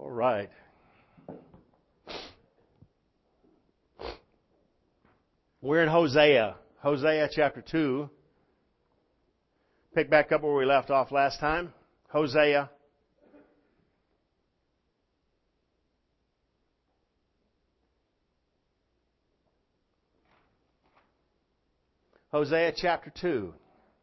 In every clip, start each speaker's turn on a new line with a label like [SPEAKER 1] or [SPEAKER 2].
[SPEAKER 1] All right. We're in Hosea. Hosea chapter 2. Pick back up where we left off last time. Hosea. Hosea chapter 2.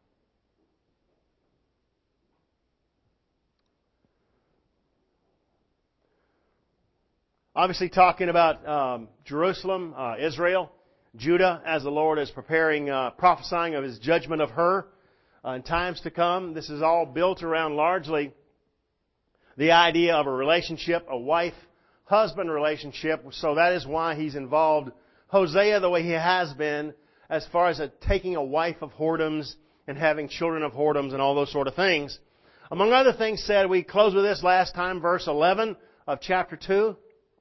[SPEAKER 1] Obviously talking about Jerusalem, Israel, Judah, as the Lord is preparing, prophesying of His judgment of her in times to come. This is all built around largely the idea of a relationship, a wife-husband relationship. So that is why He's involved Hosea the way he has been as far as taking a wife of whoredoms and having children of whoredoms and all those sort of things. Among other things said, we closed with this last time, verse 11 of chapter 2.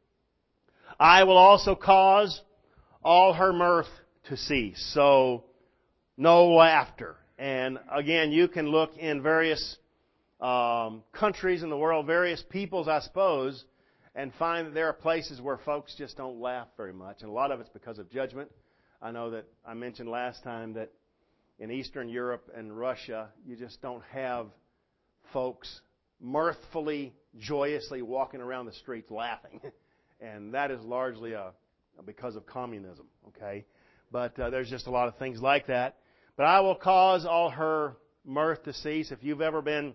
[SPEAKER 1] I will also cause all her mirth to cease. So, no laughter. And again, you can look in various countries in the world, various peoples, I suppose, and find that there are places where folks just don't laugh very much. And a lot of it's because of judgment. I know that I mentioned last time that in Eastern Europe and Russia, you just don't have folks mirthfully, joyously walking around the streets laughing. And that is largely because of communism, okay? But there's just a lot of things like that. But I will cause all her mirth to cease. If you've ever been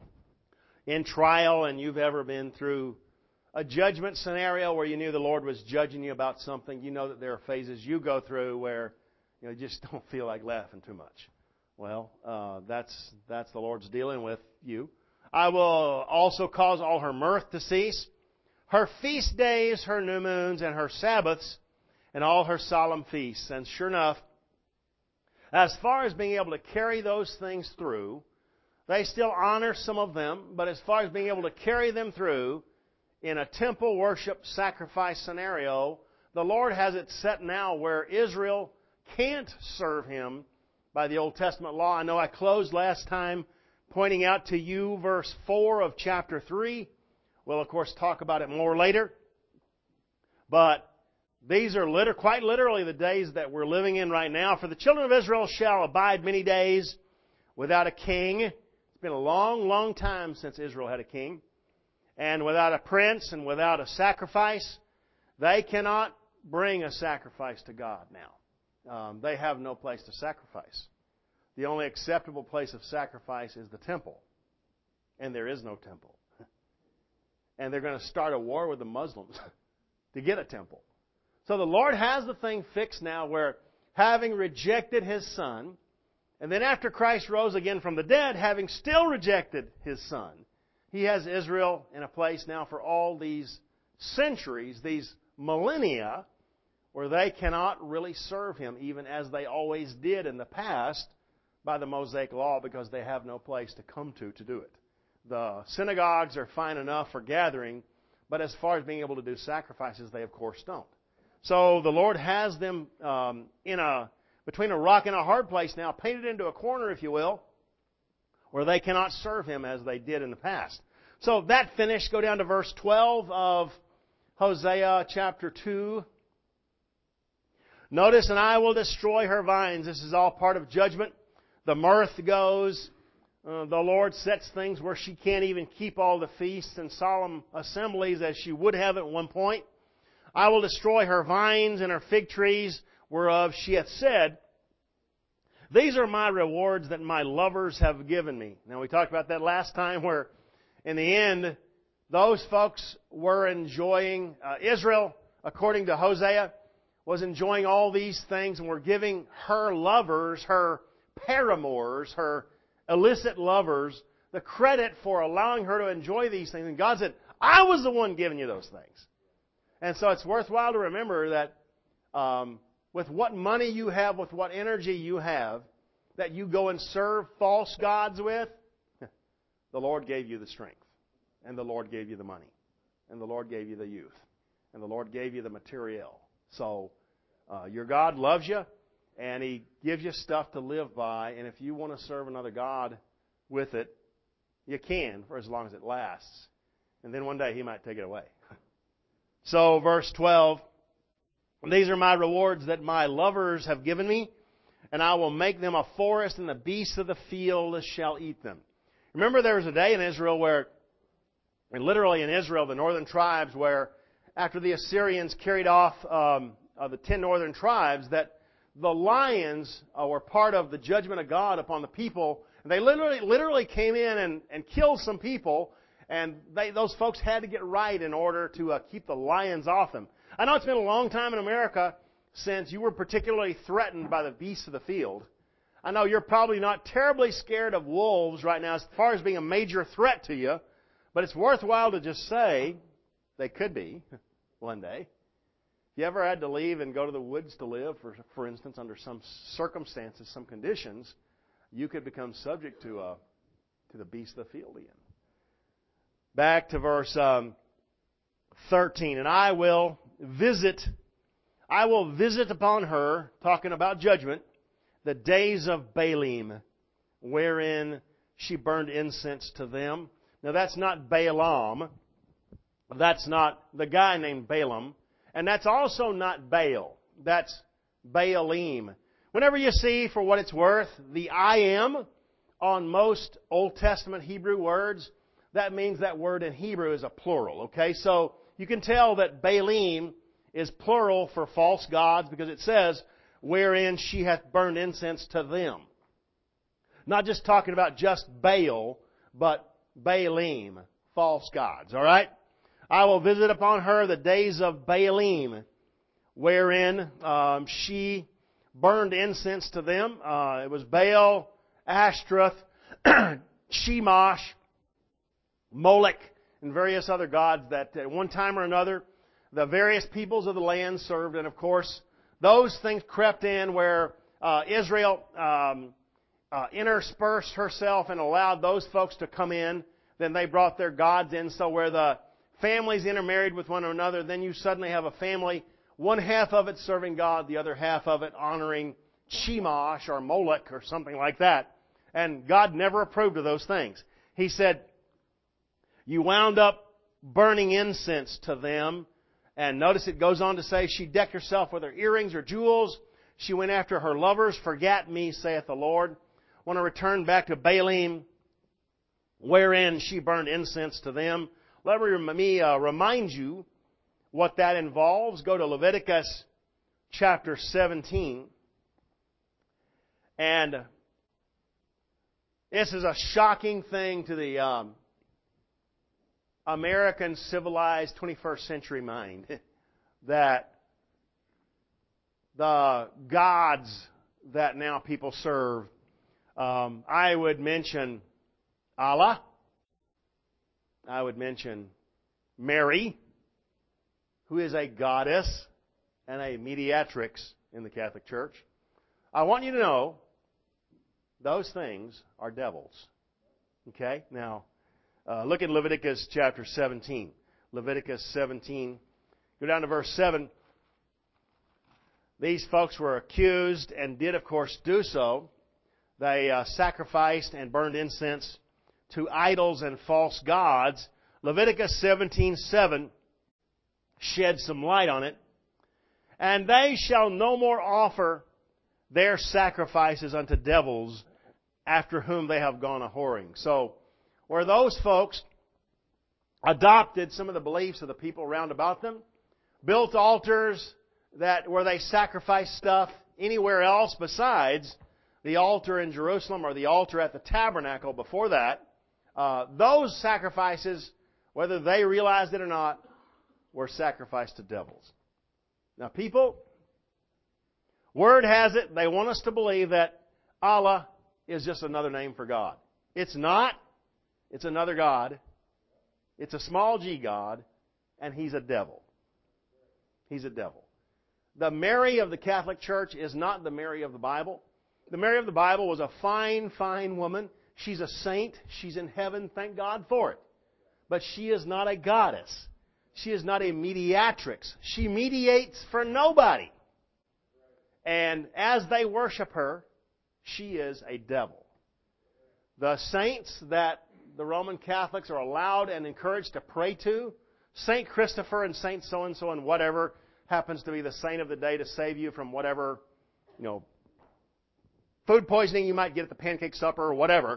[SPEAKER 1] in trial and you've ever been through a judgment scenario where you knew the Lord was judging you about something, you know that there are phases you go through where you just don't feel like laughing too much. Well, that's the Lord's dealing with you. I will also cause all her mirth to cease. Her feast days, her new moons, and her Sabbaths, and all her solemn feasts. And sure enough, as far as being able to carry those things through, they still honor some of them, but as far as being able to carry them through in a temple worship sacrifice scenario, the Lord has it set now where Israel can't serve Him by the Old Testament law. I know I closed last time pointing out to you verse 4 of chapter 3. We'll, of course, talk about it more later. But these are quite literally the days that we're living in right now. For the children of Israel shall abide many days without a king. It's been a long, long time since Israel had a king. And without a prince and without a sacrifice. They cannot bring a sacrifice to God now. They have no place to sacrifice. The only acceptable place of sacrifice is the temple. And there is no temple. And they're going to start a war with the Muslims to get a temple. So the Lord has the thing fixed now where, having rejected His Son, and then after Christ rose again from the dead, having still rejected His Son, He has Israel in a place now for all these centuries, these millennia, where they cannot really serve Him, even as they always did in the past by the Mosaic Law, because they have no place to come to do it. The synagogues are fine enough for gathering, but as far as being able to do sacrifices, they of course don't. So the Lord has them between a rock and a hard place now, painted into a corner, if you will, where they cannot serve Him as they did in the past. So that finished. Go down to verse 12 of Hosea chapter 2. Notice, and I will destroy her vines. This is all part of judgment. The mirth goes. The Lord sets things where she can't even keep all the feasts and solemn assemblies as she would have at one point. I will destroy her vines and her fig trees, whereof she hath said, these are my rewards that my lovers have given me. Now we talked about that last time where in the end, those folks were enjoying, Israel, according to Hosea, was enjoying all these things and were giving her lovers, her paramours, her illicit lovers, the credit for allowing her to enjoy these things. And God said, I was the one giving you those things. And so it's worthwhile to remember that with what money you have, with what energy you have, that you go and serve false gods with, the Lord gave you the strength. And the Lord gave you the money. And the Lord gave you the youth. And the Lord gave you the material. So your God loves you. And He gives you stuff to live by. And if you want to serve another God with it, you can for as long as it lasts. and then one day He might take it away. So, verse 12, these are my rewards that my lovers have given me, and I will make them a forest, and the beasts of the field shall eat them. Remember, there was a day in Israel where, and literally in Israel, the northern tribes, where after the Assyrians carried off the 10 northern tribes, that the lions were part of the judgment of God upon the people. And they literally came in and killed some people, and those folks had to get right in order to keep the lions off them. I know it's been a long time in America since you were particularly threatened by the beasts of the field. I know you're probably not terribly scared of wolves right now as far as being a major threat to you, but it's worthwhile to just say they could be one day. If you ever had to leave and go to the woods to live, for instance, under some circumstances, some conditions, you could become subject to the beast of the field again. Back to verse 13. And I will visit upon her, talking about judgment, the days of Baalim, wherein she burned incense to them. Now that's not Balaam. That's not the guy named Balaam. And that's also not Baal. That's Baalim. Whenever you see, for what it's worth, the I am on most Old Testament Hebrew words, that means that word in Hebrew is a plural. Okay, so you can tell that Baalim is plural for false gods because it says, wherein she hath burned incense to them. Not just talking about just Baal, but Baalim, false gods. All right? I will visit upon her the days of Baalim, wherein she burned incense to them. It was Baal, Ashtaroth, Chemosh, Molech, and various other gods that at one time or another the various peoples of the land served. And of course, those things crept in where Israel interspersed herself and allowed those folks to come in. Then they brought their gods in. So where the families intermarried with one another, then you suddenly have a family, one half of it serving God, the other half of it honoring Chemosh or Molech or something like that. And God never approved of those things. He said, you wound up burning incense to them. And notice it goes on to say, she decked herself with her earrings, her jewels. She went after her lovers. Forgat me, saith the Lord. Want to return back to Baalim, wherein she burned incense to them. Let me remind you what that involves. Go to Leviticus chapter 17. And this is a shocking thing to the American civilized 21st century mind, that the gods that now people serve, I would mention Allah, I would mention Mary, who is a goddess and a mediatrix in the Catholic Church. I want you to know those things are devils. Okay? Now, look at Leviticus chapter 17. Leviticus 17. Go down to verse 7. These folks were accused and did, of course, do so. They sacrificed and burned incense to idols and false gods. Leviticus 17:7 sheds some light on it. And they shall no more offer their sacrifices unto devils after whom they have gone a-whoring. So, where those folks adopted some of the beliefs of the people round about them, built altars where they sacrificed stuff anywhere else besides the altar in Jerusalem or the altar at the tabernacle before that, those sacrifices, whether they realized it or not, were sacrificed to devils. Now people, word has it, they want us to believe that Allah is just another name for God. It's not. It's another God. It's a small g God, and He's a devil. He's a devil. The Mary of the Catholic Church is not the Mary of the Bible. The Mary of the Bible was a fine, fine woman. She's a saint. She's in heaven. Thank God for it. But she is not a goddess. She is not a mediatrix. She mediates for nobody. And as they worship her, she is a devil. The saints that the Roman Catholics are allowed and encouraged to pray to. Saint Christopher and Saint so-and-so and whatever happens to be the saint of the day to save you from whatever, food poisoning you might get at the pancake supper or whatever.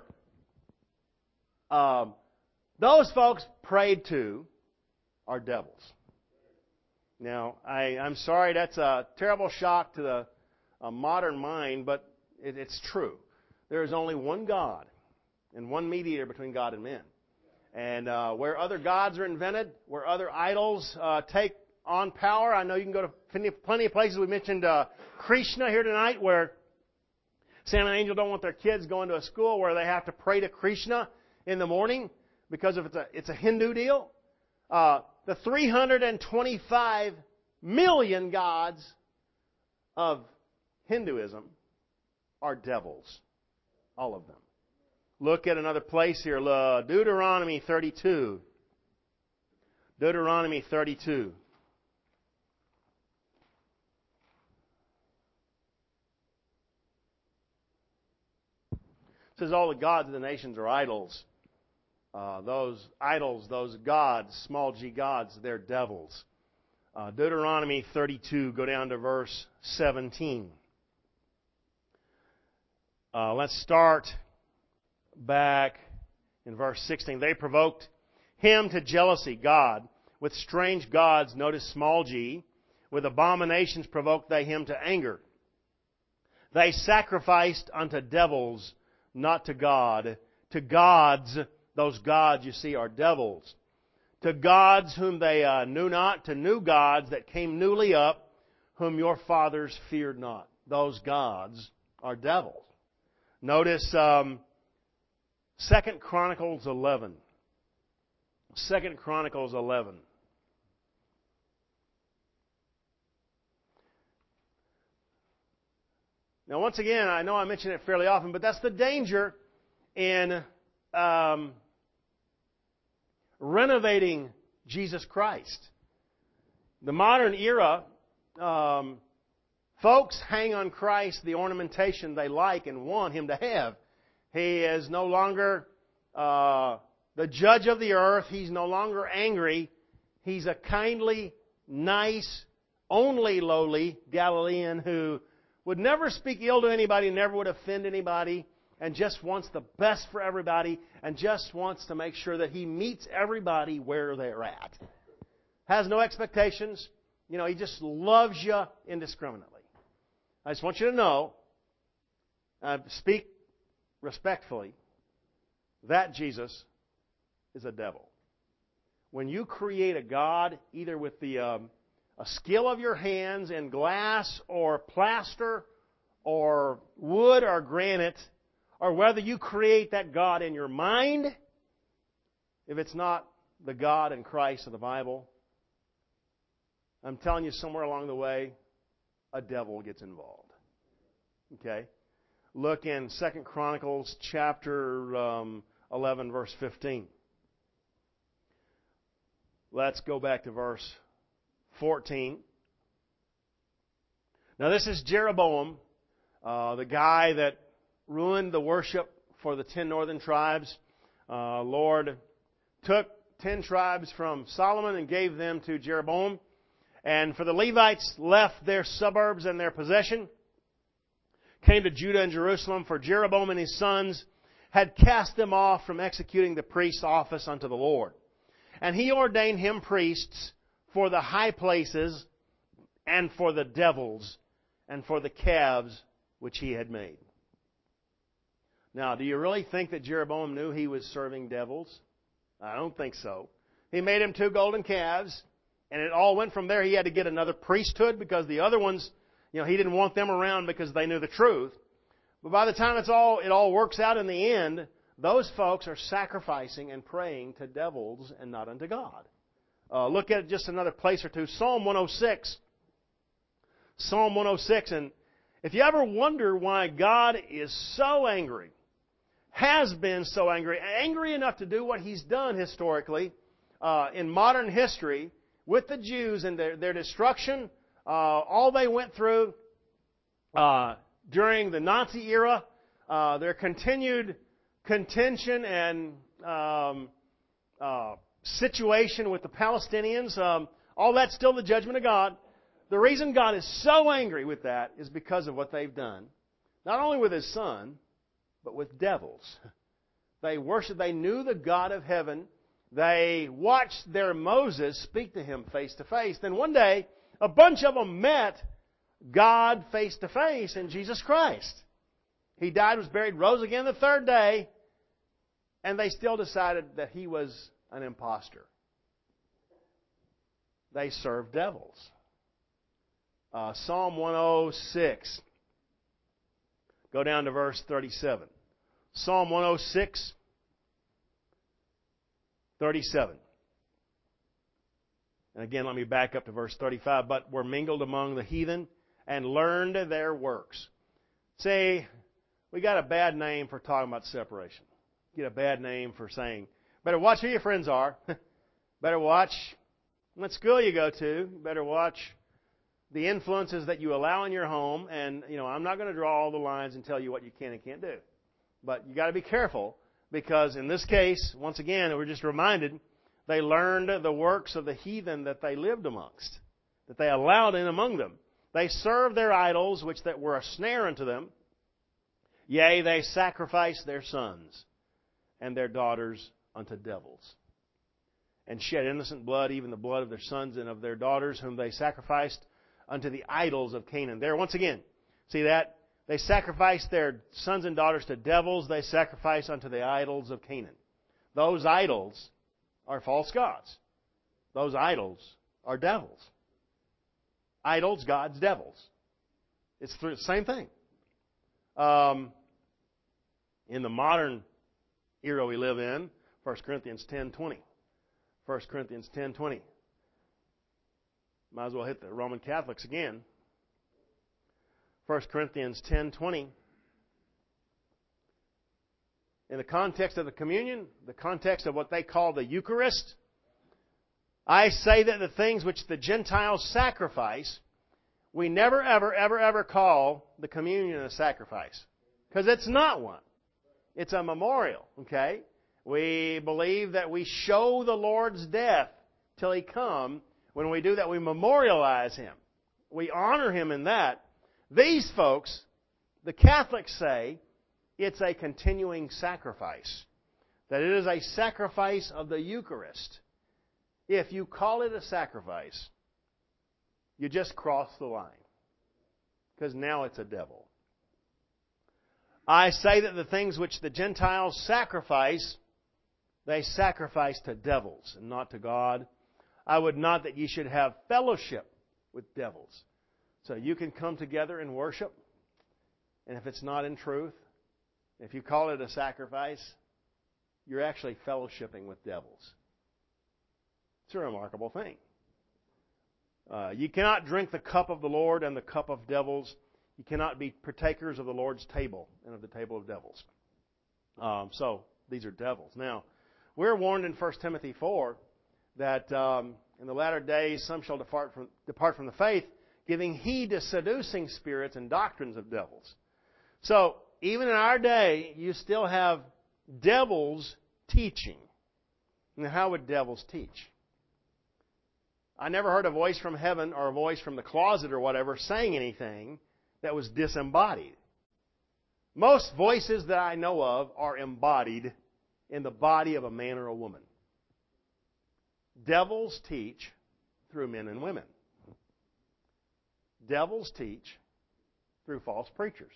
[SPEAKER 1] Those folks prayed to are devils. Now, I'm sorry, that's a terrible shock to the modern mind, but it's true. There is only one God and one mediator between God and men. And where other gods are invented, where other idols take on power, I know you can go to plenty of places. We mentioned Krishna here tonight, where Sam and Angel don't want their kids going to a school where they have to pray to Krishna in the morning because it's a Hindu deal. The 325 million gods of Hinduism are devils. All of them. Look at another place here. Deuteronomy 32. Deuteronomy 32. It says all the gods of the nations are idols. Those idols, those gods, small g gods, they're devils. Deuteronomy 32, go down to verse 17. Let's start back in verse 16. They provoked him to jealousy, God, with strange gods, notice small g. With abominations provoked they him to anger. They sacrificed unto devils, not to God. To gods, those gods you see are devils. To gods whom they knew not, to new gods that came newly up, whom your fathers feared not. Those gods are devils. Notice 2 Chronicles 11. 2 Chronicles 11. Now, once again, I know I mention it fairly often, but that's the danger in renovating Jesus Christ. The modern era, folks hang on Christ the ornamentation they like and want Him to have. He is no longer the judge of the earth. He's no longer angry. He's a kindly, nice, only lowly Galilean who would never speak ill to anybody, never would offend anybody, and just wants the best for everybody, and just wants to make sure that He meets everybody where they're at. Has no expectations. He just loves you indiscriminately. I just want you to know, speak respectfully, that Jesus is a devil. When you create a God, either with a skill of your hands in glass or plaster or wood or granite, or whether you create that God in your mind, if it's not the God and Christ of the Bible, I'm telling you, somewhere along the way, a devil gets involved. Okay? Look in 2 Chronicles chapter 11, verse 15. Let's go back to verse 14. Now this is Jeroboam, the guy that ruined the worship for the 10 northern tribes. Lord took 10 tribes from Solomon and gave them to Jeroboam. And for the Levites left their suburbs and their possession, came to Judah and Jerusalem, for Jeroboam and his sons had cast them off from executing the priest's office unto the Lord. And he ordained him priests for the high places and for the devils and for the calves which he had made. Now, do you really think that Jeroboam knew he was serving devils? I don't think so. He made him 2 golden calves, and it all went from there. He had to get another priesthood because the other ones, he didn't want them around because they knew the truth. But by the time it all works out in the end, those folks are sacrificing and praying to devils and not unto God. Look at just another place or two. Psalm 106. Psalm 106. And if you ever wonder why God is so angry, has been so angry enough to do what He's done historically in modern history with the Jews and their destruction, all they went through during the Nazi era, their continued contention and situation with the Palestinians, all that's still the judgment of God. The reason God is so angry with that is because of what they've done. Not only with His Son, but with devils. They worshiped, they knew the God of heaven. They watched their Moses speak to Him face to face. Then one day, a bunch of them met God face to face in Jesus Christ. He died, was buried, rose again the third day, and they still decided that He was an imposter. They served devils. Psalm 106. Go down to verse 37. Psalm 106, 37. And again, let me back up to verse 35. But were mingled among the heathen and learned their works. See, we got a bad name for talking about separation. Get a bad name for saying, better watch who your friends are. Better watch what school you go to. Better watch the influences that you allow in your home. And, I'm not going to draw all the lines and tell you what you can and can't do. But you got to be careful, because in this case, once again, we're just reminded, they learned the works of the heathen that they lived amongst, that they allowed in among them. They served their idols, which that were a snare unto them. Yea, they sacrificed their sons and their daughters unto devils, and shed innocent blood, even the blood of their sons and of their daughters, whom they sacrificed unto the idols of Canaan. There, once again, see that? They sacrificed their sons and daughters to devils. They sacrifice unto the idols of Canaan. Those idols are false gods. Those idols are devils. Idols, gods, devils. It's the same thing. In the modern era we live in, 1 Corinthians 10:20. 1 Corinthians 10:20. Might as well hit the Roman Catholics again. 1 Corinthians 10:20. In the context of the communion, the context of what they call the Eucharist, I say that the things which the Gentiles sacrifice, we never, ever call the communion a sacrifice. Because it's not one. It's a memorial, okay? We believe that we show the Lord's death till He come. When we do that, we memorialize Him. We honor Him in that. These folks, the Catholics, say it's a continuing sacrifice. That it is a sacrifice of the Eucharist. If you call it a sacrifice, you just cross the line. Because now it's a devil. I say that the things which the Gentiles sacrifice, they sacrifice to devils and not to God. I would not that ye should have fellowship with devils. So you can come together and worship, and if it's not in truth, if you call it a sacrifice, you're actually fellowshipping with devils. It's a remarkable thing. You cannot drink the cup of the Lord and the cup of devils. You cannot be partakers of the Lord's table and of the table of devils. So these are devils. Now, we're warned in 1 Timothy 4 that in the latter days some shall depart from the faith, giving heed to seducing spirits and doctrines of devils. So, even in our day, you still have devils teaching. Now, how would devils teach? I never heard a voice from heaven or a voice from the closet or whatever saying anything that was disembodied. Most voices that I know of are embodied in the body of a man or a woman. Devils teach through men and women. Devils teach through false preachers.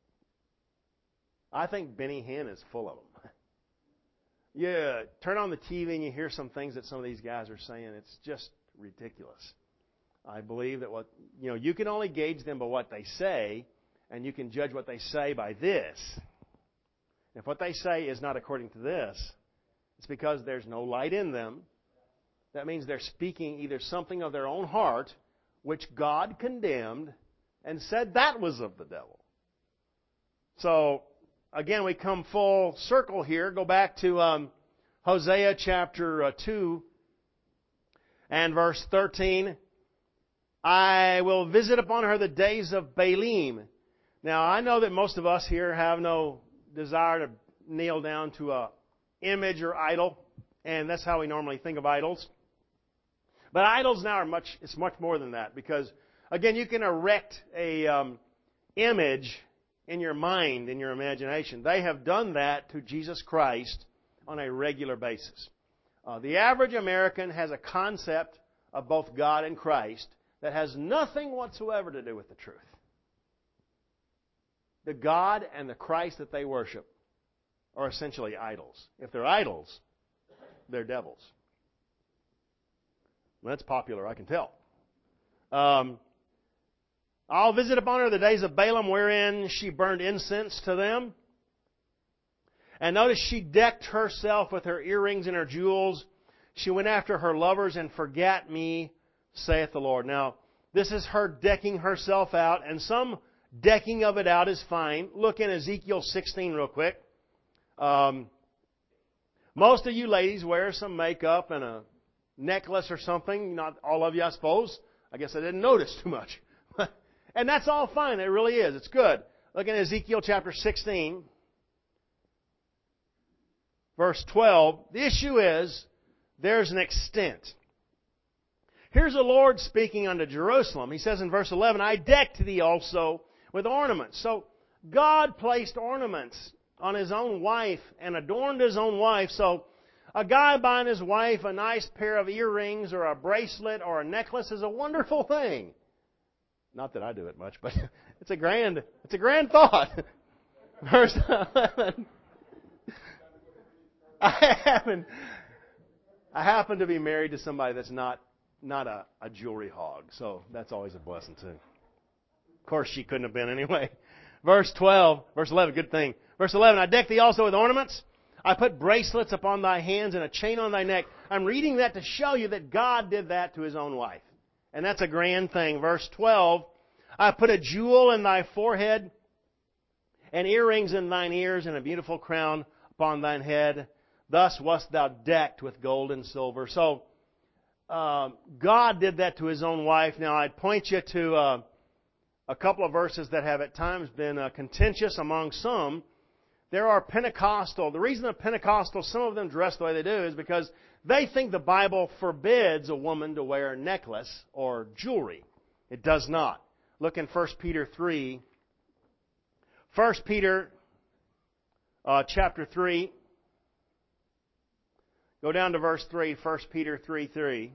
[SPEAKER 1] I think Benny Hinn is full of them. Yeah, turn on the TV and you hear some things that some of these guys are saying. It's just ridiculous. I believe that you can only gauge them by what they say, and you can judge what they say by this. If what they say is not according to this, it's because there's no light in them. That means they're speaking either something of their own heart, which God condemned and said that was of the devil. So, again, we come full circle here. Go back to Hosea chapter 2 and verse 13. I will visit upon her the days of Baalim. Now, I know that most of us here have no desire to kneel down to a image or idol, and that's how we normally think of idols. But idols now it's much more than that, because again, you can erect a image in your mind, in your imagination. They have done that to Jesus Christ on a regular basis. The average American has a concept of both God and Christ that has nothing whatsoever to do with the truth. The God and the Christ that they worship are essentially idols. If they're idols, they're devils. Well, that's popular, I can tell. I'll visit upon her the days of Balaam, wherein she burned incense to them. And notice she decked herself with her earrings and her jewels. She went after her lovers and forgat me, saith the Lord. Now, this is her decking herself out, and some decking of it out is fine. Look in Ezekiel 16 real quick. Most of you ladies wear some makeup and a necklace or something. Not all of you, I suppose. I guess I didn't notice too much. And that's all fine. It really is. It's good. Look in Ezekiel chapter 16, verse 12. The issue is, there's an extent. Here's the Lord speaking unto Jerusalem. He says in verse 11, I decked thee also with ornaments. So God placed ornaments on His own wife and adorned His own wife. So a guy buying his wife a nice pair of earrings or a bracelet or a necklace is a wonderful thing. Not that I do it much, but it's a grand thought. Verse 11. I happen to be married to somebody that's not a jewelry hog, so that's always a blessing too. Of course, she couldn't have been anyway. Verse 11, good thing. Verse 11, I decked thee also with ornaments. I put bracelets upon thy hands and a chain on thy neck. I'm reading that to show you that God did that to His own wife. And that's a grand thing. Verse 12, I put a jewel in thy forehead and earrings in thine ears and a beautiful crown upon thine head. Thus wast thou decked with gold and silver. So, God did that to His own wife. Now, I'd point you to a couple of verses that have at times been contentious among some. There are Pentecostal. The reason they're Pentecostal, some of them dress the way they do, is because they think the Bible forbids a woman to wear a necklace or jewelry. It does not. Look in 1 Peter 3. 1 Peter chapter 3. Go down to verse 3, 1 Peter 3:3.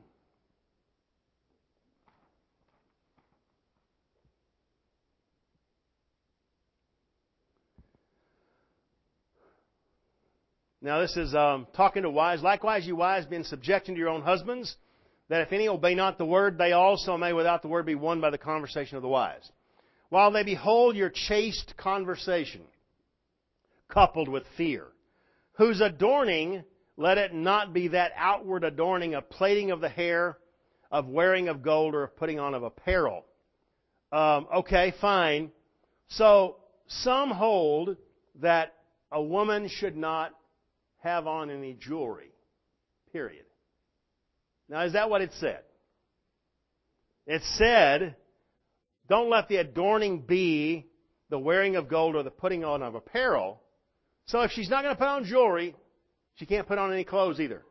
[SPEAKER 1] Now this is talking to wives. Likewise, you wives, be in subjection to your own husbands, that if any obey not the word, they also may without the word be won by the conversation of the wives. While they behold your chaste conversation, coupled with fear, whose adorning, let it not be that outward adorning of plaiting of the hair, of wearing of gold, or of putting on of apparel. Okay, fine. So, some hold that a woman should not have on any jewelry. Period. Now, is that what it said? It said, don't let the adorning be the wearing of gold or the putting on of apparel. So if she's not going to put on jewelry, she can't put on any clothes either.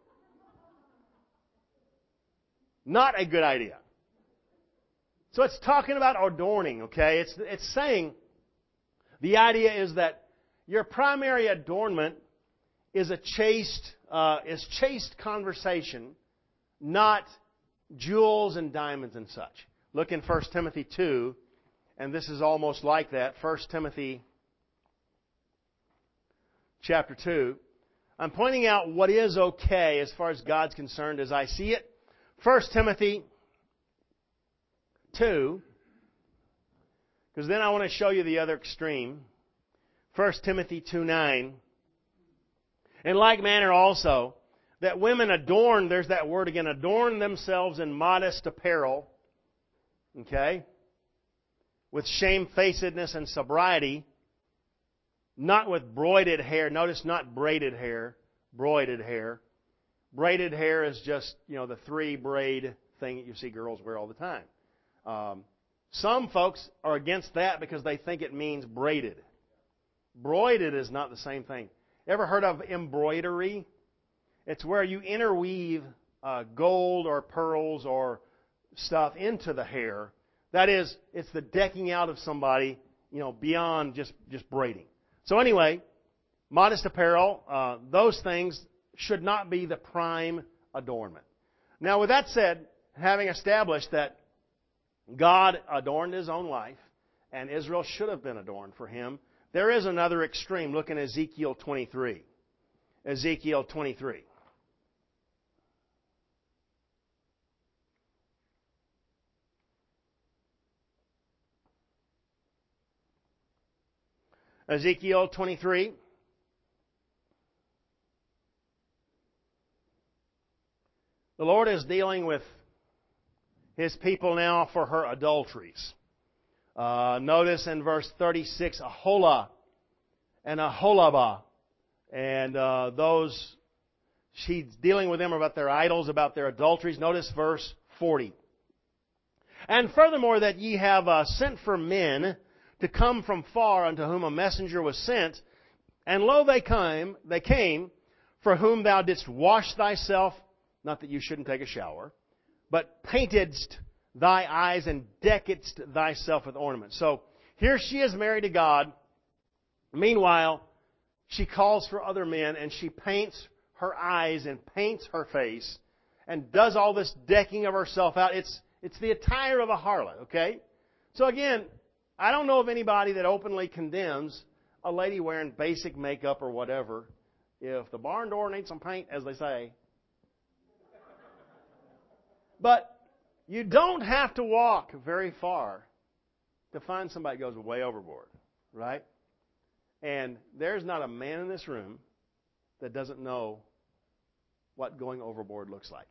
[SPEAKER 1] Not a good idea. So it's talking about adorning, okay? It's saying the idea is that your primary adornment is chaste conversation, not jewels and diamonds and such. Look in 1 Timothy 2, and this is almost like that. 1 Timothy chapter 2. I'm pointing out what is okay as far as God's concerned as I see it. 1 Timothy 2, because then I want to show you the other extreme. 1 Timothy 2:9. In like manner also, that women adorn, there's that word again, adorn themselves in modest apparel, okay, with shamefacedness and sobriety, not with broided hair. Notice not braided hair, broided hair. Braided hair is just, the three braid thing that you see girls wear all the time. Some folks are against that because they think it means braided. Broided is not the same thing. Ever heard of embroidery? It's where you interweave gold or pearls or stuff into the hair. That is, it's the decking out of somebody, beyond just braiding. So anyway, modest apparel, those things should not be the prime adornment. Now, with that said, having established that God adorned His own life, and Israel should have been adorned for Him, there is another extreme. Look in Ezekiel 23. Ezekiel 23. Ezekiel 23. The Lord is dealing with His people now for her adulteries. Notice in verse 36, Aholah and Aholabah. And she's dealing with them about their idols, about their adulteries. Notice verse 40. And furthermore, that ye have sent for men to come from far, unto whom a messenger was sent. And lo, they came, for whom thou didst wash thyself, not that you shouldn't take a shower, but paintedst thy eyes and deckedst thyself with ornaments. So here she is married to God. Meanwhile, she calls for other men and she paints her eyes and paints her face and does all this decking of herself out. It's the attire of a harlot, okay? So again, I don't know of anybody that openly condemns a lady wearing basic makeup or whatever. If the barn door needs some paint, as they say. But you don't have to walk very far to find somebody that goes way overboard, right? And there's not a man in this room that doesn't know what going overboard looks like.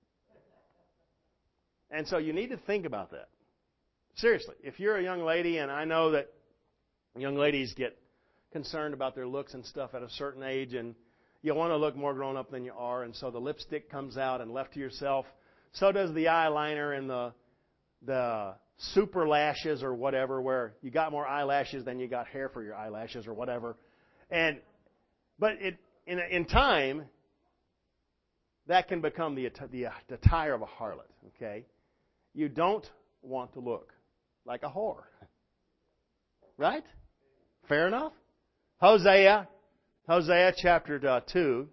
[SPEAKER 1] And so you need to think about that. Seriously, if you're a young lady, and I know that young ladies get concerned about their looks and stuff at a certain age, and you want to look more grown up than you are, and so the lipstick comes out, and left to yourself, so does the eyeliner and the super lashes or whatever, where you got more eyelashes than you got hair for your eyelashes or whatever. But in time, that can become the attire of a harlot. Okay, you don't want to look like a whore, right? Fair enough. Hosea chapter 2,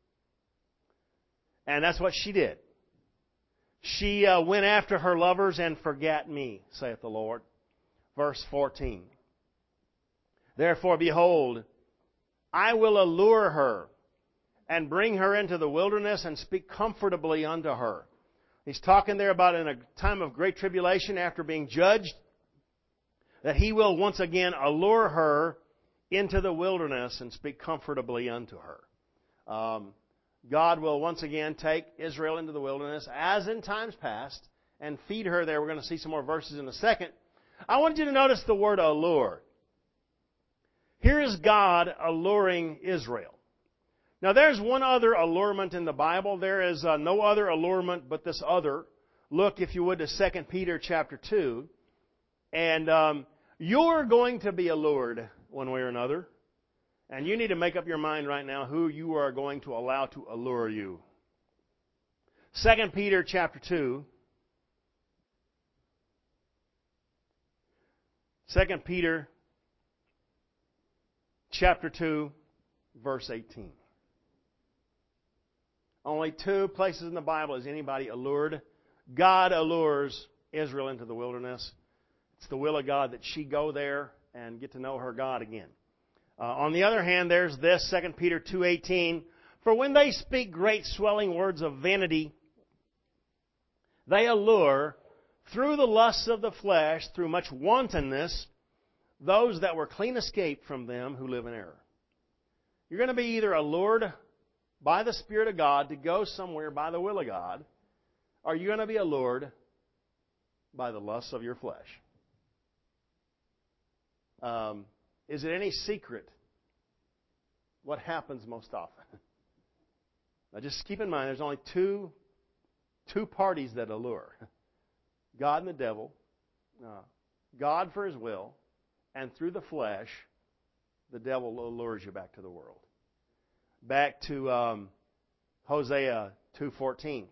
[SPEAKER 1] and that's what she did. She went after her lovers and forgat me, saith the Lord. Verse 14. Therefore, behold, I will allure her and bring her into the wilderness and speak comfortably unto her. He's talking there about in a time of great tribulation after being judged, that He will once again allure her into the wilderness and speak comfortably unto her. God will once again take Israel into the wilderness, as in times past, and feed her there. We're going to see some more verses in a second. I want you to notice the word allure. Here is God alluring Israel. Now, there's one other allurement in the Bible. There is no other allurement but this other. Look, if you would, to 2 Peter chapter 2. And you're going to be allured one way or another. And you need to make up your mind right now who you are going to allow to allure you. 2 Peter chapter 2. 2 Peter chapter 2, verse 18. Only two places in the Bible is anybody allured. God allures Israel into the wilderness. It's the will of God that she go there and get to know her God again. On the other hand, there's this, 2 Peter 2:18. For when they speak great swelling words of vanity, they allure through the lusts of the flesh, through much wantonness, those that were clean escaped from them who live in error. You're going to be either allured by the Spirit of God to go somewhere by the will of God, or you're going to be allured by the lusts of your flesh. Is it any secret what happens most often? Now just keep in mind, there's only two parties that allure. God and the devil. God for His will. And through the flesh, the devil allures you back to the world. back to Hosea 2:14.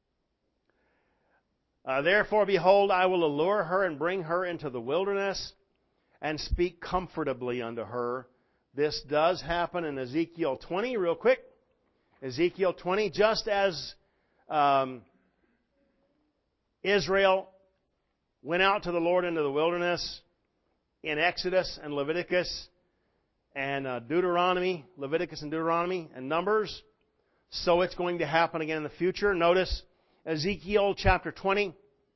[SPEAKER 1] Therefore, behold, I will allure her and bring her into the wilderness and speak comfortably unto her. This does happen in Ezekiel 20, real quick. Ezekiel 20, just as Israel went out to the Lord into the wilderness in Exodus and Leviticus and Deuteronomy, Leviticus and Deuteronomy and Numbers, so it's going to happen again in the future. Notice Ezekiel chapter 20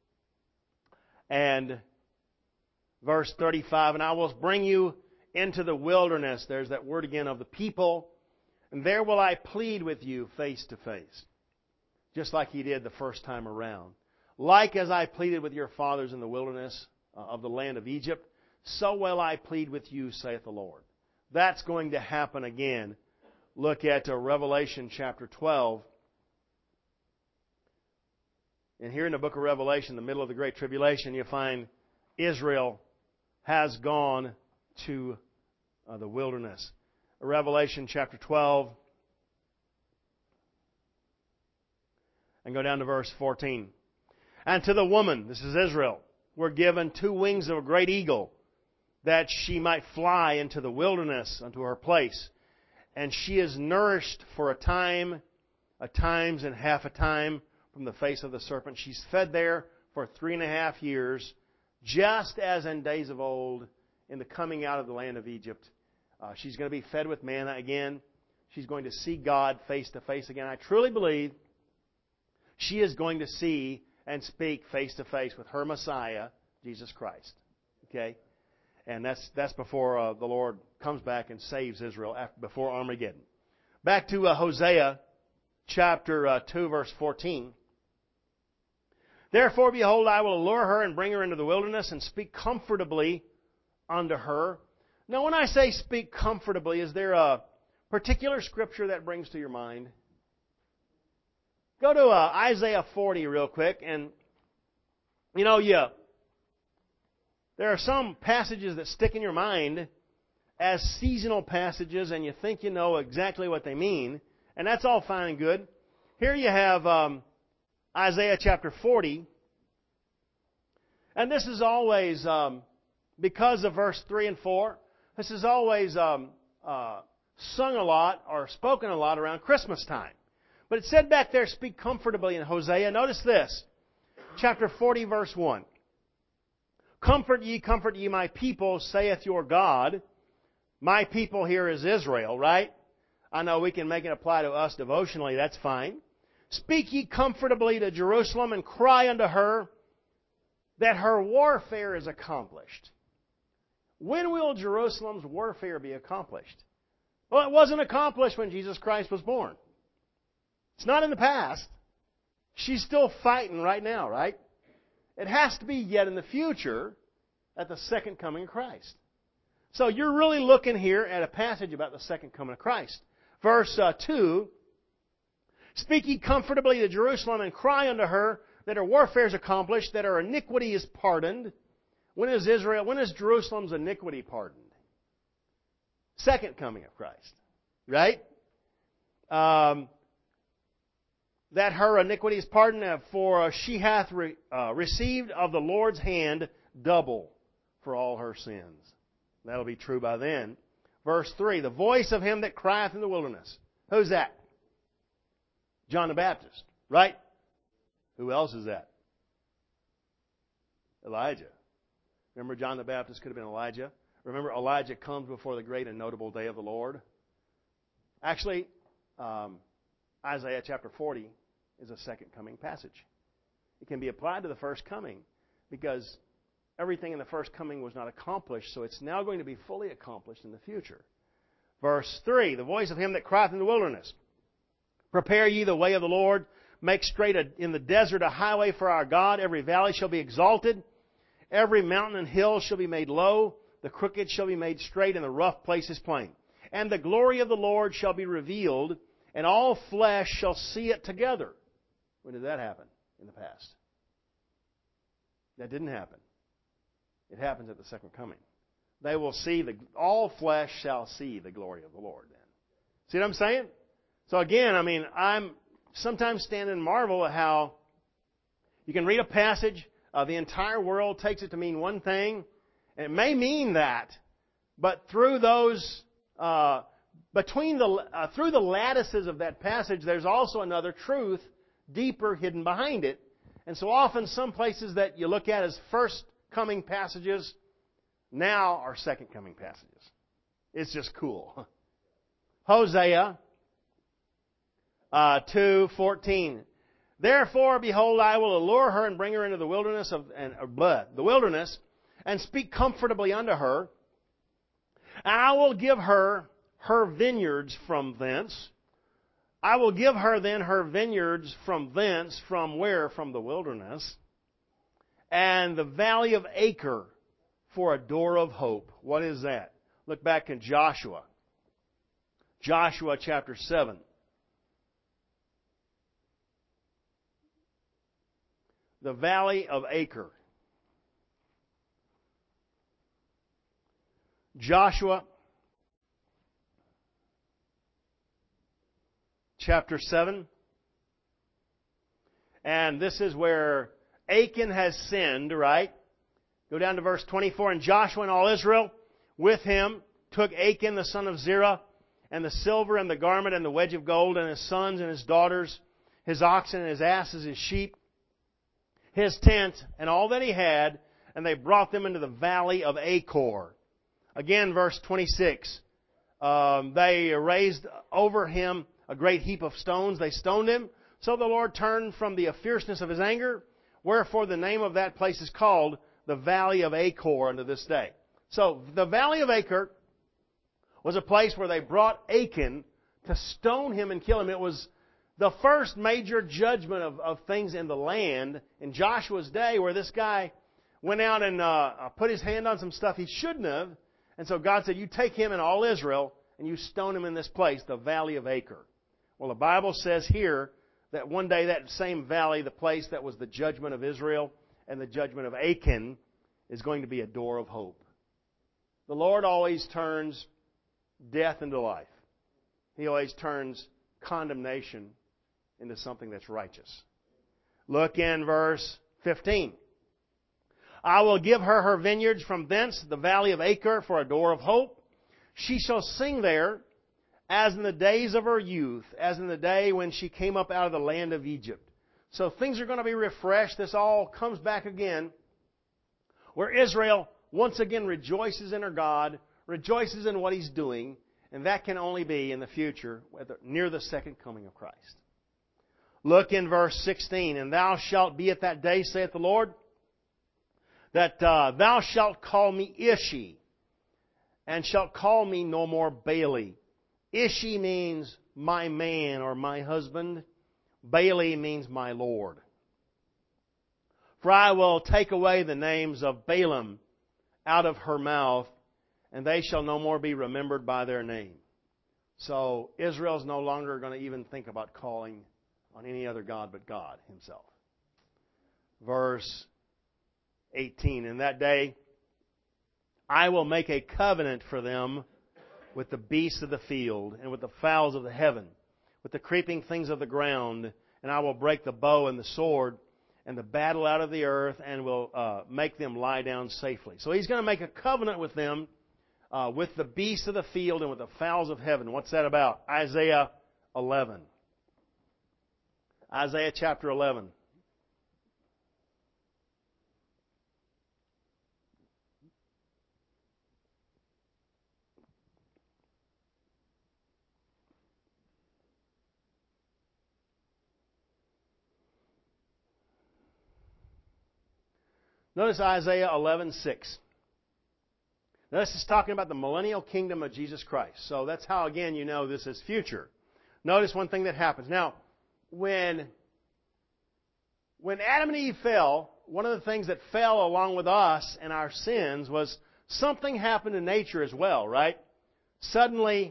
[SPEAKER 1] and verse 35, and I will bring you into the wilderness. There's that word again of the people. And there will I plead with you face to face, just like He did the first time around. Like as I pleaded with your fathers in the wilderness of the land of Egypt, so will I plead with you, saith the Lord. That's going to happen again. Look at Revelation chapter 12. And here in the book of Revelation, in the middle of the Great Tribulation, you find Israel has gone to the wilderness. Revelation chapter 12. And go down to verse 14. And to the woman, this is Israel, were given 2 wings of a great eagle, that she might fly into the wilderness unto her place. And she is nourished for a time, a times and half a time from the face of the serpent. She's fed there for 3.5 years, just as in days of old, in the coming out of the land of Egypt. She's going to be fed with manna again. She's going to see God face to face again. I truly believe she is going to see and speak face to face with her Messiah, Jesus Christ. Okay? And that's before the Lord comes back and saves Israel before Armageddon. Back to Hosea chapter 2, verse 14. Therefore, behold, I will allure her and bring her into the wilderness and speak comfortably unto her. Now, when I say speak comfortably, is there a particular scripture that brings to your mind? Go to Isaiah 40 real quick, and there are some passages that stick in your mind as seasonal passages, and you think you know exactly what they mean, and that's all fine and good. Here you have Isaiah chapter 40, and this is always, because of verse 3 and 4, this is always sung a lot or spoken a lot around Christmas time. But it said back there, speak comfortably in Hosea. Notice this, chapter 40, verse 1. Comfort ye my people, saith your God. My people here is Israel, right? I know we can make it apply to us devotionally, that's fine. Speak ye comfortably to Jerusalem, and cry unto her that her warfare is accomplished. When will Jerusalem's warfare be accomplished? Well, it wasn't accomplished when Jesus Christ was born. It's not in the past. She's still fighting right now, right? It has to be yet in the future at the second coming of Christ. So you're really looking here at a passage about the second coming of Christ. Verse 2, Speak ye comfortably to Jerusalem, and cry unto her that her warfare is accomplished, that her iniquity is pardoned. When is Jerusalem's iniquity pardoned? Second coming of Christ. Right? That her iniquity is pardoned, for she hath received of the Lord's hand double for all her sins. That'll be true by then. Verse 3, the voice of him that crieth in the wilderness. Who's that? John the Baptist, right? Who else is that? Elijah. Remember, John the Baptist could have been Elijah. Remember, Elijah comes before the great and notable day of the Lord. Actually, Isaiah chapter 40 is a second coming passage. It can be applied to the first coming because everything in the first coming was not accomplished, so it's now going to be fully accomplished in the future. Verse 3, the voice of him that crieth in the wilderness. Prepare ye the way of the Lord. Make straight in the desert a highway for our God. Every valley shall be exalted. Every mountain and hill shall be made low. The crooked shall be made straight, and the rough places plain. And the glory of the Lord shall be revealed, and all flesh shall see it together. When did that happen? In the past. That didn't happen. It happens at the second coming. They will see all flesh shall see the glory of the Lord then. See what I'm saying? So again, I'm sometimes stand and marvel at how you can read a passage, the entire world takes it to mean one thing, and it may mean that, but through those, through the lattices of that passage, there's also another truth deeper hidden behind it. And so often some places that you look at as first coming passages now are second coming passages. It's just cool. Hosea 2:14. Therefore, behold, I will allure her and bring her into the wilderness and speak comfortably unto her. And I will give her her vineyards from thence. I will give her then her vineyards from thence, from where? From the wilderness. And the valley of Acre for a door of hope. What is that? Look back in Joshua. Joshua chapter 7. The valley of Acre. Joshua chapter 7. And this is where Achan has sinned, right? Go down to verse 24. And Joshua and all Israel with him took Achan the son of Zerah, and the silver and the garment and the wedge of gold, and his sons and his daughters, his oxen and his asses, his sheep, his tent, and all that he had, and they brought them into the valley of Achor. Again, verse 26. They raised over him a great heap of stones. They stoned him. So the Lord turned from the fierceness of his anger. Wherefore the name of that place is called the valley of Achor unto this day. So the valley of Achor was a place where they brought Achan to stone him and kill him. It was the first major judgment of things in the land in Joshua's day, where this guy went out and put his hand on some stuff he shouldn't have. And so God said, you take him and all Israel and you stone him in this place, the valley of Achor. Well, the Bible says here that one day that same valley, the place that was the judgment of Israel and the judgment of Achan, is going to be a door of hope. The Lord always turns death into life. He always turns condemnation into something that's righteous. Look in verse 15. I will give her her vineyards from thence, the valley of Achor, for a door of hope. She shall sing there as in the days of her youth, as in the day when she came up out of the land of Egypt. So things are going to be refreshed. This all comes back again, where Israel once again rejoices in her God, rejoices in what He's doing, and that can only be in the future, near the second coming of Christ. Look in verse 16. And thou shalt be at that day, saith the Lord, that thou shalt call me Ishi, and shalt call me no more Baali. Ishi means my man or my husband. Baali means my Lord. For I will take away the names of Baalim out of her mouth, and they shall no more be remembered by their name. So Israel's no longer going to even think about calling on any other god but God Himself. Verse 18. In that day I will make a covenant for them with the beasts of the field, and with the fowls of the heaven, with the creeping things of the ground, and I will break the bow and the sword and the battle out of the earth, and will make them lie down safely. So He's going to make a covenant with them, with the beasts of the field and with the fowls of heaven. What's that about? Isaiah 11. Isaiah chapter 11. Notice Isaiah 11:6. Now this is talking about the millennial kingdom of Jesus Christ. So that's how, again, you know this is future. Notice one thing that happens. Now, when Adam and Eve fell, one of the things that fell along with us and our sins was something happened in nature as well, right? Suddenly,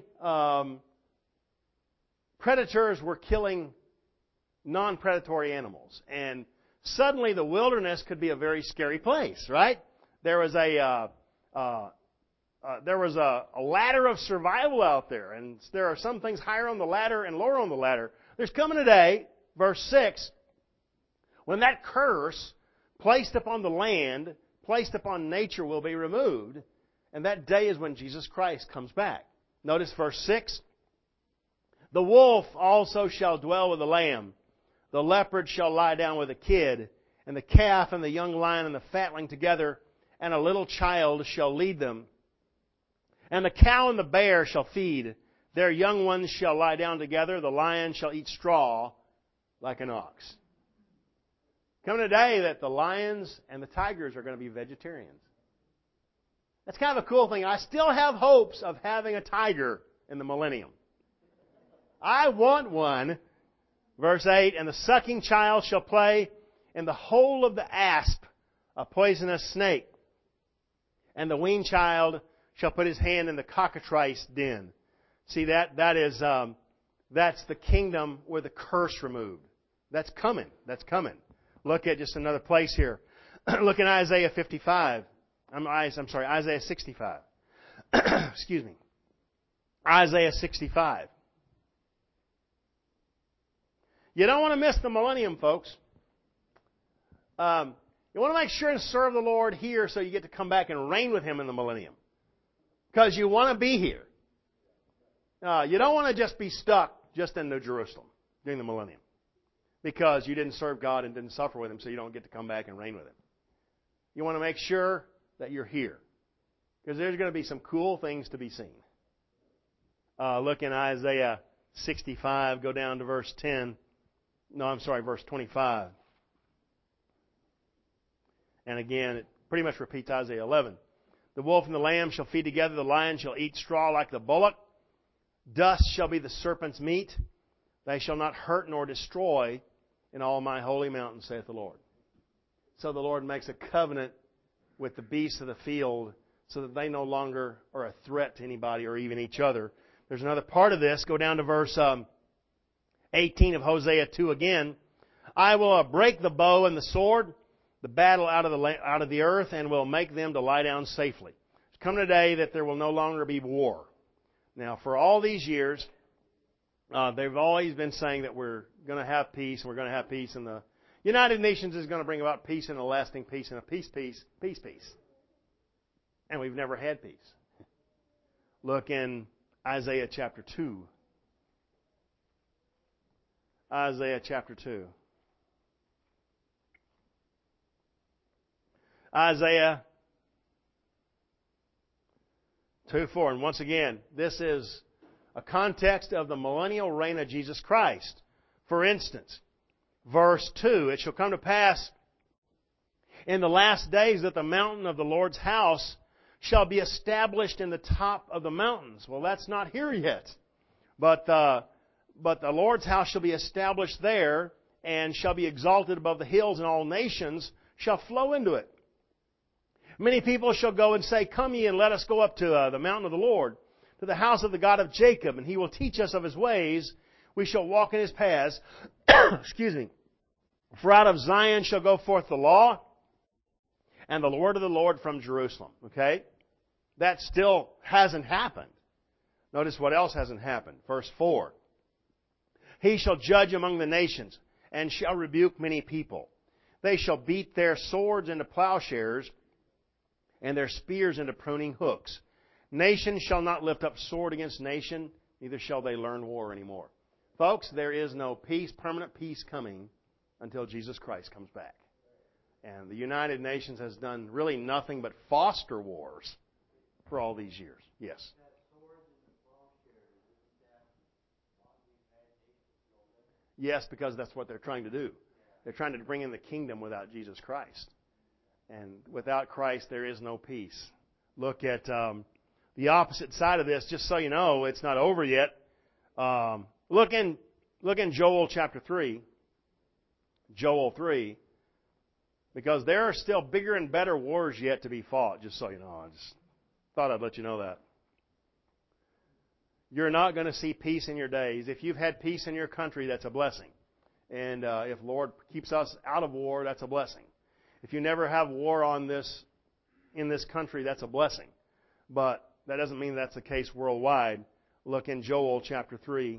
[SPEAKER 1] predators were killing non-predatory animals. And suddenly the wilderness could be a very scary place, right? There was a there was a ladder of survival out there, and there are some things higher on the ladder and lower on the ladder. There's coming a day, verse 6, when that curse placed upon the land, placed upon nature will be removed, and that day is when Jesus Christ comes back. Notice verse 6. The wolf also shall dwell with the lamb. The leopard shall lie down with the kid, and the calf and the young lion and the fatling together, and a little child shall lead them. And the cow and the bear shall feed. Their young ones shall lie down together. The lion shall eat straw like an ox. Coming a day that the lions and the tigers are going to be vegetarians. That's kind of a cool thing. I still have hopes of having a tiger in the millennium. I want one. Verse 8, and the sucking child shall play in the hole of the asp, a poisonous snake. And the weaned child shall put his hand in the cockatrice den. See, that's the kingdom where the curse removed. That's coming. That's coming. Look at just another place here. Look at Isaiah 55. Isaiah 65. Excuse me. Isaiah 65. You don't want to miss the millennium, folks. You want to make sure and serve the Lord here so you get to come back and reign with Him in the millennium. Because you want to be here. You don't want to just be stuck just in New Jerusalem during the millennium. Because you didn't serve God and didn't suffer with Him, so you don't get to come back and reign with Him. You want to make sure that you're here. Because there's going to be some cool things to be seen. Look in Isaiah 65, go down to verse 10. No, I'm sorry, verse 25. And again, it pretty much repeats Isaiah 11. The wolf and the lamb shall feed together. The lion shall eat straw like the bullock. Dust shall be the serpent's meat. They shall not hurt nor destroy in all my holy mountain, saith the Lord. So the Lord makes a covenant with the beasts of the field so that they no longer are a threat to anybody or even each other. There's another part of this. Go down to verse 18 of Hosea 2 again. I will break the bow and the sword, the battle out of the earth, and will make them to lie down safely. It's come today that there will no longer be war. Now, for all these years, they've always been saying that we're going to have peace, and we're going to have peace, and the United Nations is going to bring about peace and a lasting peace and a peace. And we've never had peace. Look in Isaiah chapter 2. Isaiah chapter 2. Isaiah 2:4. And once again, this is a context of the millennial reign of Jesus Christ. For instance, verse 2, it shall come to pass in the last days that the mountain of the Lord's house shall be established in the top of the mountains. Well, that's not here yet. But the Lord's house shall be established there and shall be exalted above the hills, and all nations shall flow into it. Many people shall go and say, come ye and let us go up to the mountain of the Lord, to the house of the God of Jacob, and He will teach us of His ways. We shall walk in His paths. Excuse me. For out of Zion shall go forth the law and the word of the Lord from Jerusalem. Okay? That still hasn't happened. Notice what else hasn't happened. Verse 4. He shall judge among the nations and shall rebuke many people. They shall beat their swords into plowshares and their spears into pruning hooks. Nation shall not lift up sword against nation, neither shall they learn war anymore. Folks, there is no peace, permanent peace coming until Jesus Christ comes back. And the United Nations has done really nothing but foster wars for all these years. Yes? Yes, because that's what they're trying to do. They're trying to bring in the kingdom without Jesus Christ. And without Christ, there is no peace. Look at the opposite side of this, just so you know, it's not over yet. Look in Joel chapter 3. Joel 3. Because there are still bigger and better wars yet to be fought, just so you know. I just thought I'd let you know that. You're not going to see peace in your days. If you've had peace in your country, that's a blessing. And if the Lord keeps us out of war, that's a blessing. If you never have war in this country, that's a blessing. But that doesn't mean that's the case worldwide. Look in Joel chapter 3.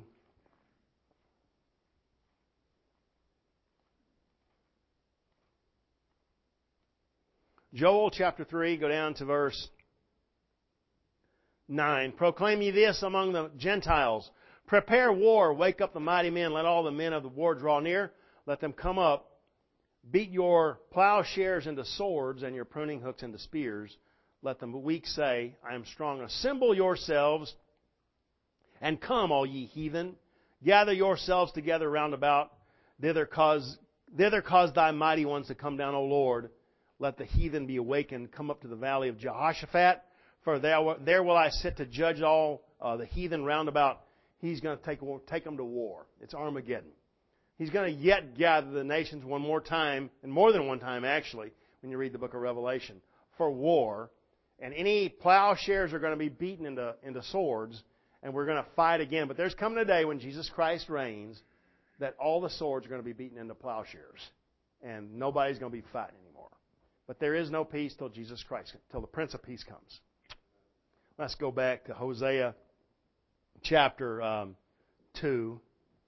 [SPEAKER 1] Joel chapter 3, go down to verse 9. Proclaim ye this among the Gentiles. Prepare war, wake up the mighty men, let all the men of the war draw near. Let them come up. Beat your plowshares into swords and your pruning hooks into spears. Let the weak say, I am strong. Assemble yourselves and come, all ye heathen. Gather yourselves together round about. Thither cause thy mighty ones to come down, O Lord. Let the heathen be awakened. Come up to the valley of Jehoshaphat. For there will I sit to judge all the heathen round about. He's going to take them to war. It's Armageddon. He's going to yet gather the nations one more time, and more than one time actually, when you read the book of Revelation, for war. And any plowshares are going to be beaten into swords, and we're going to fight again. But there's coming a day when Jesus Christ reigns that all the swords are going to be beaten into plowshares, and nobody's going to be fighting anymore. But there is no peace till Jesus Christ, till the Prince of Peace comes. Let's go back to Hosea chapter 2.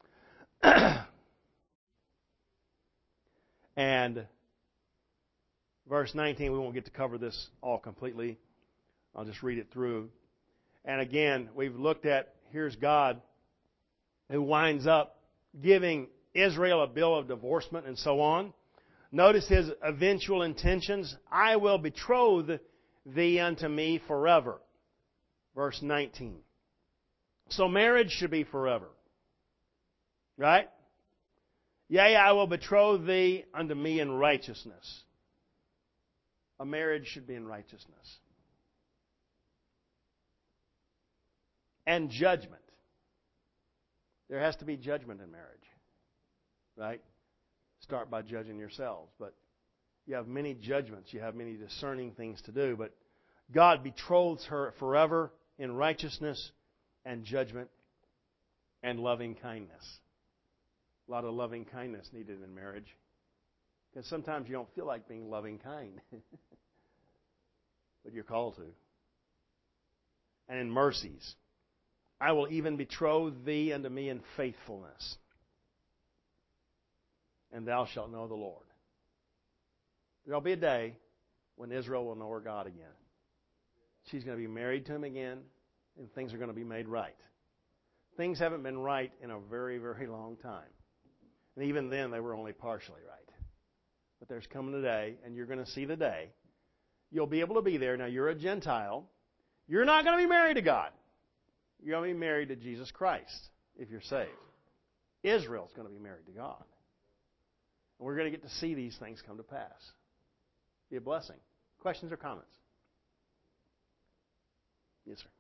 [SPEAKER 1] And verse 19, we won't get to cover this all completely. I'll just read it through. And again, we've looked at, here's God who winds up giving Israel a bill of divorcement and so on. Notice his eventual intentions. I will betroth thee unto me forever. Verse 19. So marriage should be forever. Right? Yea, I will betroth thee unto me in righteousness. A marriage should be in righteousness. And judgment. There has to be judgment in marriage. Right? Start by judging yourselves. But you have many judgments. You have many discerning things to do. But God betroths her forever in righteousness and judgment and loving kindness. A lot of loving kindness needed in marriage. Because sometimes you don't feel like being loving kind. But you're called to. And in mercies. I will even betroth thee unto me in faithfulness. And thou shalt know the Lord. There'll be a day when Israel will know her God again. She's going to be married to him again, and things are going to be made right. Things haven't been right in a very, very long time. And even then, they were only partially right. But there's coming a day, and you're going to see the day. You'll be able to be there. Now, you're a Gentile. You're not going to be married to God. You're going to be married to Jesus Christ if you're saved. Israel's going to be married to God. And we're going to get to see these things come to pass. Be a blessing. Questions or comments? Yes, sir.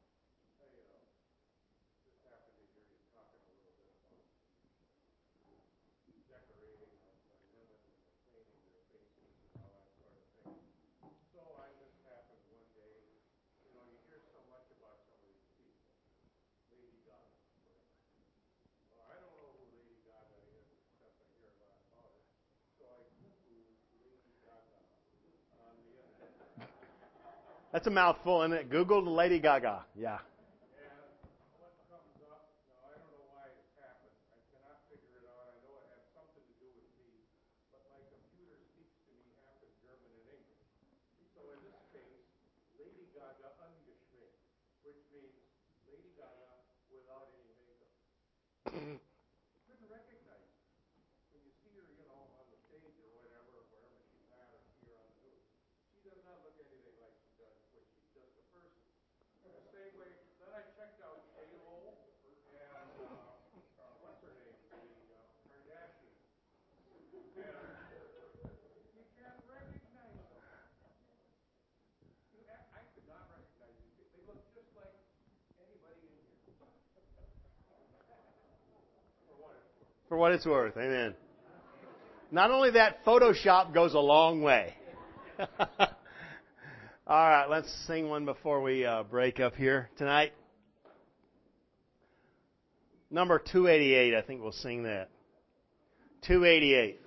[SPEAKER 1] That's a mouthful, isn't it? Google Lady Gaga. Yeah. For what it's worth. Amen. Not only that, Photoshop goes a long way. All right, let's sing one before we break up here tonight. Number 288, I think we'll sing that. 288.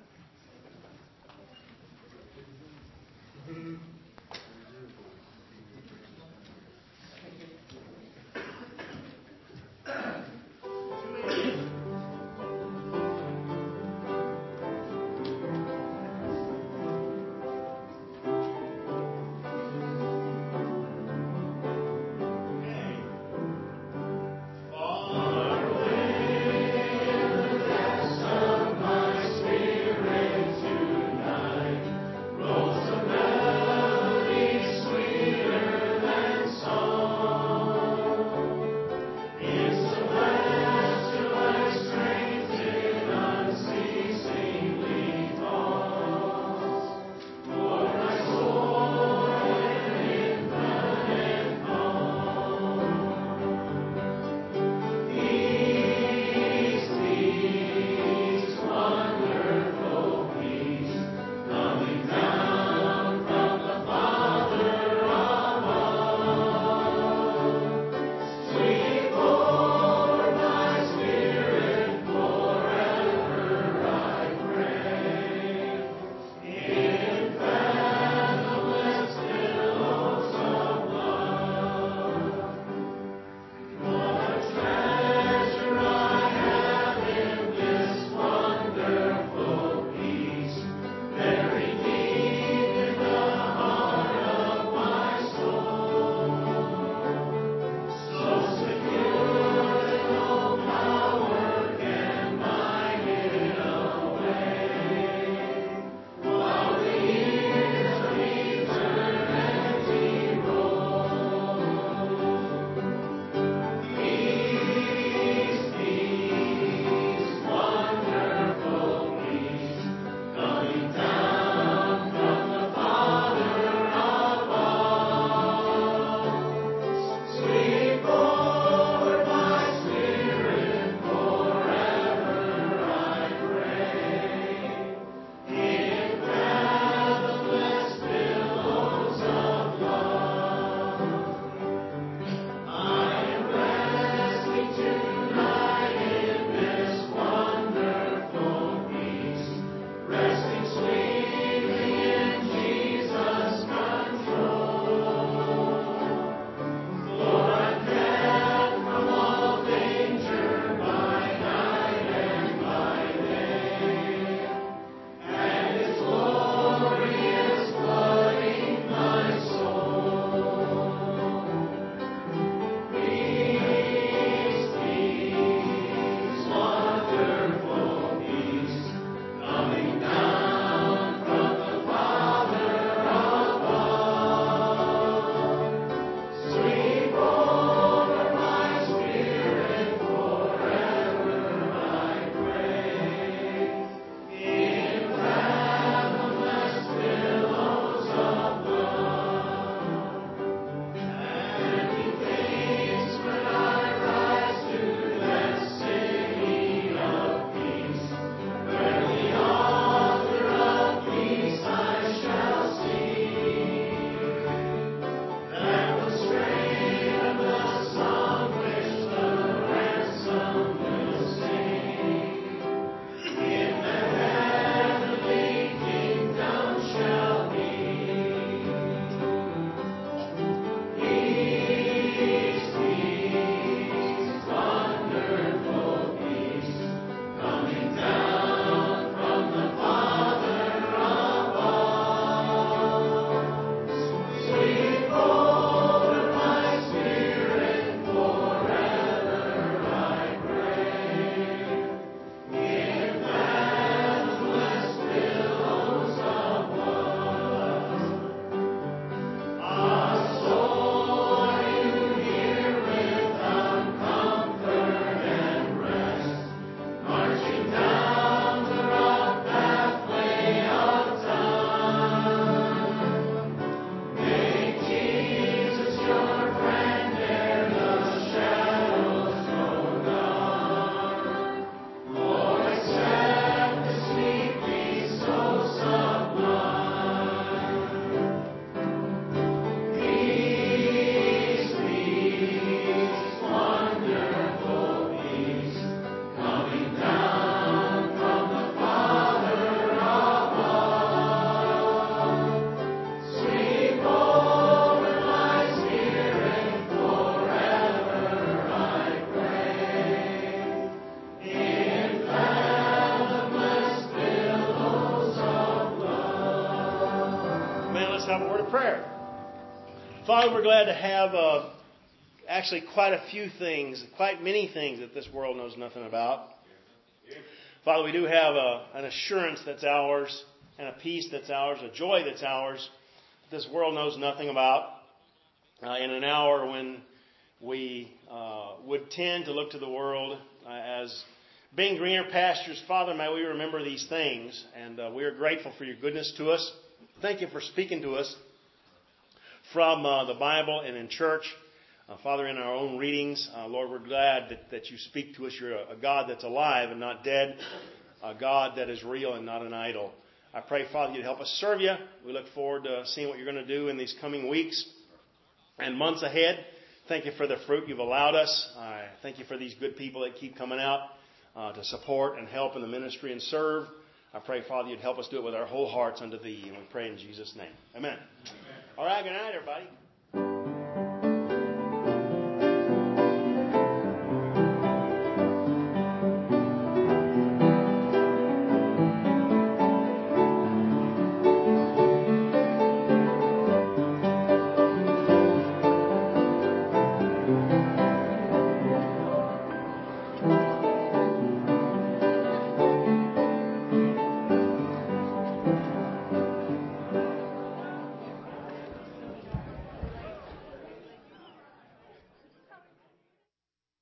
[SPEAKER 1] have a word of prayer. Father, we're glad to have actually quite a few things, quite many things that this world knows nothing about. Father, we do have an assurance that's ours, and a peace that's ours, a joy that's ours, that this world knows nothing about. In an hour when we would tend to look to the world as being greener pastures, Father, may we remember these things, and we are grateful for your goodness to us. Thank you for speaking to us from the Bible and in church. Father, in our own readings, Lord, we're glad that you speak to us. You're a God that's alive and not dead, a God that is real and not an idol. I pray, Father, you'd help us serve you. We look forward to seeing what you're going to do in these coming weeks and months ahead. Thank you for the fruit you've allowed us. I thank you for these good people that keep coming out to support and help in the ministry and serve. I pray, Father, you'd help us do it with our whole hearts unto thee. And we pray in Jesus' name. Amen. All right, good night, everybody.